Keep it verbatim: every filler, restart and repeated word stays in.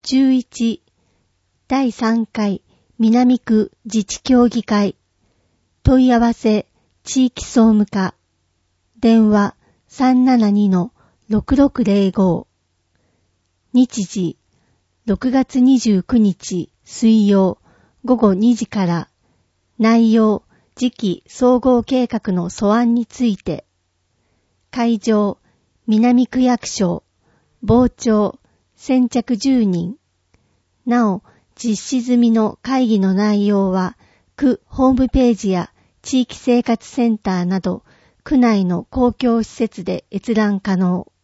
じゅういちだいさんかい南区自治協議会問い合わせ地域総務課電話 さんななにのろくろくぜろご 日時ろくがつにじゅうくにち水曜ごごにじから内容次期総合計画の素案について会場南区役所傍聴先着じゅうにんなお実施済みの会議の内容は区ホームページや地域生活センターなど区内の公共施設で閲覧可能。